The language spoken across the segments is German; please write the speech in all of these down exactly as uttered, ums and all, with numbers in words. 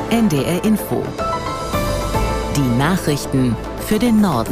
N D R Info. Die Nachrichten für den Norden.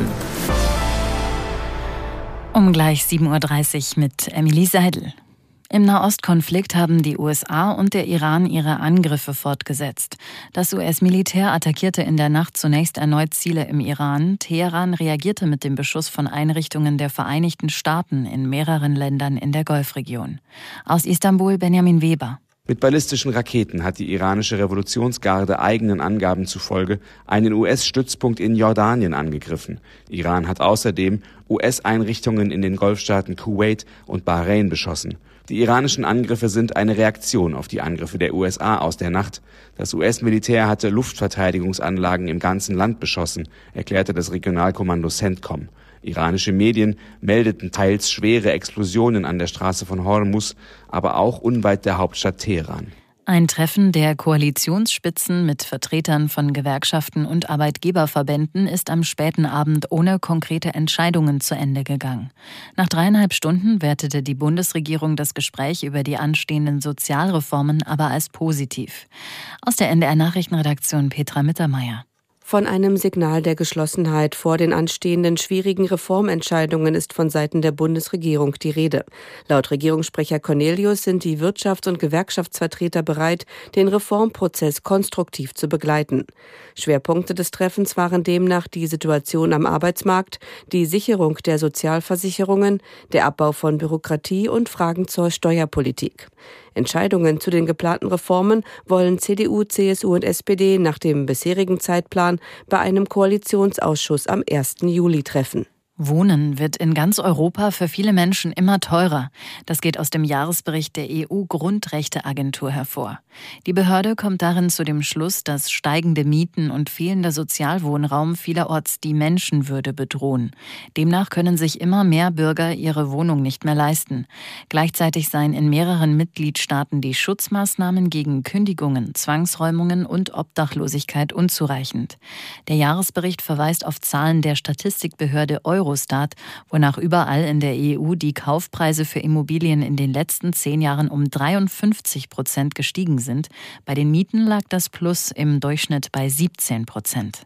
Um gleich sieben Uhr dreißig mit Emilie Seidel. Im Nahostkonflikt haben die U S A und der Iran ihre Angriffe fortgesetzt. Das U S-Militär attackierte in der Nacht zunächst erneut Ziele im Iran. Teheran reagierte mit dem Beschuss von Einrichtungen der Vereinigten Staaten in mehreren Ländern in der Golfregion. Aus Istanbul Benjamin Weber. Mit ballistischen Raketen hat die iranische Revolutionsgarde eigenen Angaben zufolge einen U S-Stützpunkt in Jordanien angegriffen. Iran hat außerdem U S-Einrichtungen in den Golfstaaten Kuwait und Bahrain beschossen. Die iranischen Angriffe sind eine Reaktion auf die Angriffe der U S A aus der Nacht. Das U S-Militär hatte Luftverteidigungsanlagen im ganzen Land beschossen, erklärte das Regionalkommando CENTCOM. Iranische Medien meldeten teils schwere Explosionen an der Straße von Hormuz, aber auch unweit der Hauptstadt Teheran. Ein Treffen der Koalitionsspitzen mit Vertretern von Gewerkschaften und Arbeitgeberverbänden ist am späten Abend ohne konkrete Entscheidungen zu Ende gegangen. Nach dreieinhalb Stunden wertete die Bundesregierung das Gespräch über die anstehenden Sozialreformen aber als positiv. Aus der N D R-Nachrichtenredaktion Petra Mittermeier. Von einem Signal der Geschlossenheit vor den anstehenden schwierigen Reformentscheidungen ist von Seiten der Bundesregierung die Rede. Laut Regierungssprecher Cornelius sind die Wirtschafts- und Gewerkschaftsvertreter bereit, den Reformprozess konstruktiv zu begleiten. Schwerpunkte des Treffens waren demnach die Situation am Arbeitsmarkt, die Sicherung der Sozialversicherungen, der Abbau von Bürokratie und Fragen zur Steuerpolitik. Entscheidungen zu den geplanten Reformen wollen C D U, C S U und S P D nach dem bisherigen Zeitplan bei einem Koalitionsausschuss am ersten Juli treffen. Wohnen wird in ganz Europa für viele Menschen immer teurer. Das geht aus dem Jahresbericht der E U-Grundrechteagentur hervor. Die Behörde kommt darin zu dem Schluss, dass steigende Mieten und fehlender Sozialwohnraum vielerorts die Menschenwürde bedrohen. Demnach können sich immer mehr Bürger ihre Wohnung nicht mehr leisten. Gleichzeitig seien in mehreren Mitgliedstaaten die Schutzmaßnahmen gegen Kündigungen, Zwangsräumungen und Obdachlosigkeit unzureichend. Der Jahresbericht verweist auf Zahlen der Statistikbehörde Eurostat, wonach überall in der E U die Kaufpreise für Immobilien in den letzten zehn Jahren um dreiundfünfzig Prozent gestiegen sind. Bei den Mieten lag das Plus im Durchschnitt bei siebzehn Prozent.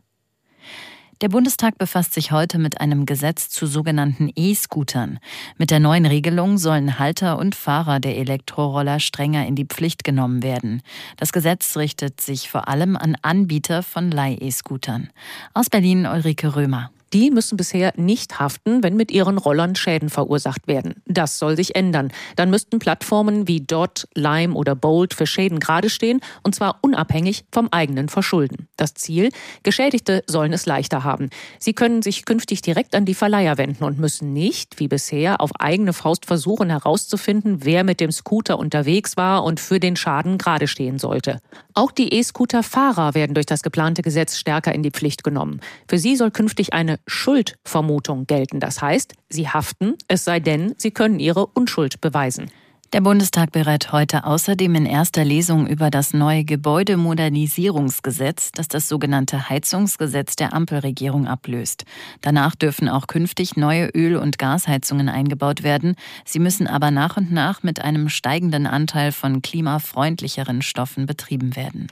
Der Bundestag befasst sich heute mit einem Gesetz zu sogenannten E-Scootern. Mit der neuen Regelung sollen Halter und Fahrer der Elektroroller strenger in die Pflicht genommen werden. Das Gesetz richtet sich vor allem an Anbieter von Leih-E-Scootern. Aus Berlin Ulrike Römer. Die müssen bisher nicht haften, wenn mit ihren Rollern Schäden verursacht werden. Das soll sich ändern. Dann müssten Plattformen wie Dot, Lime oder Bolt für Schäden gerade stehen, und zwar unabhängig vom eigenen Verschulden. Das Ziel: Geschädigte sollen es leichter haben. Sie können sich künftig direkt an die Verleiher wenden und müssen nicht, wie bisher, auf eigene Faust versuchen herauszufinden, wer mit dem Scooter unterwegs war und für den Schaden gerade stehen sollte. Auch die E-Scooter-Fahrer werden durch das geplante Gesetz stärker in die Pflicht genommen. Für sie soll künftig eine Schuldvermutung gelten. Das heißt, sie haften, es sei denn, sie können ihre Unschuld beweisen. Der Bundestag berät heute außerdem in erster Lesung über das neue Gebäudemodernisierungsgesetz, das das sogenannte Heizungsgesetz der Ampelregierung ablöst. Danach dürfen auch künftig neue Öl- und Gasheizungen eingebaut werden. Sie müssen aber nach und nach mit einem steigenden Anteil von klimafreundlicheren Stoffen betrieben werden.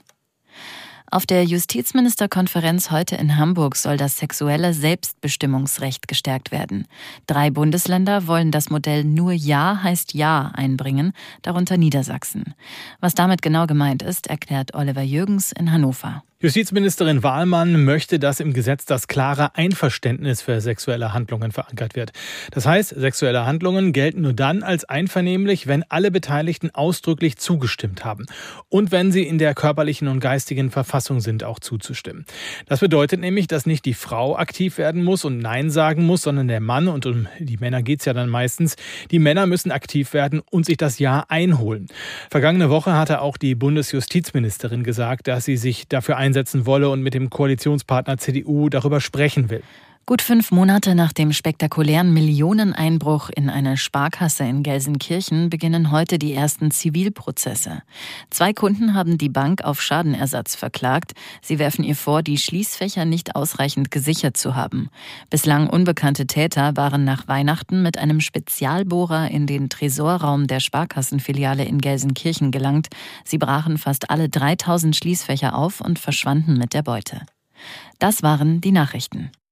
Auf der Justizministerkonferenz heute in Hamburg soll das sexuelle Selbstbestimmungsrecht gestärkt werden. Drei Bundesländer wollen das Modell Nur Ja heißt Ja einbringen, darunter Niedersachsen. Was damit genau gemeint ist, erklärt Oliver Jürgens in Hannover. Justizministerin Wahlmann möchte, dass im Gesetz das klare Einverständnis für sexuelle Handlungen verankert wird. Das heißt, sexuelle Handlungen gelten nur dann als einvernehmlich, wenn alle Beteiligten ausdrücklich zugestimmt haben und wenn sie in der körperlichen und geistigen Verfassung sind, auch zuzustimmen. Das bedeutet nämlich, dass nicht die Frau aktiv werden muss und Nein sagen muss, sondern der Mann, und um die Männer geht's ja dann meistens, die Männer müssen aktiv werden und sich das Ja einholen. Vergangene Woche hatte auch die Bundesjustizministerin gesagt, dass sie sich dafür einsetzen wolle und mit dem Koalitionspartner C D U darüber sprechen will. Gut fünf Monate nach dem spektakulären Millioneneinbruch in eine Sparkasse in Gelsenkirchen beginnen heute die ersten Zivilprozesse. Zwei Kunden haben die Bank auf Schadenersatz verklagt. Sie werfen ihr vor, die Schließfächer nicht ausreichend gesichert zu haben. Bislang unbekannte Täter waren nach Weihnachten mit einem Spezialbohrer in den Tresorraum der Sparkassenfiliale in Gelsenkirchen gelangt. Sie brachen fast alle dreitausend Schließfächer auf und verschwanden mit der Beute. Das waren die Nachrichten.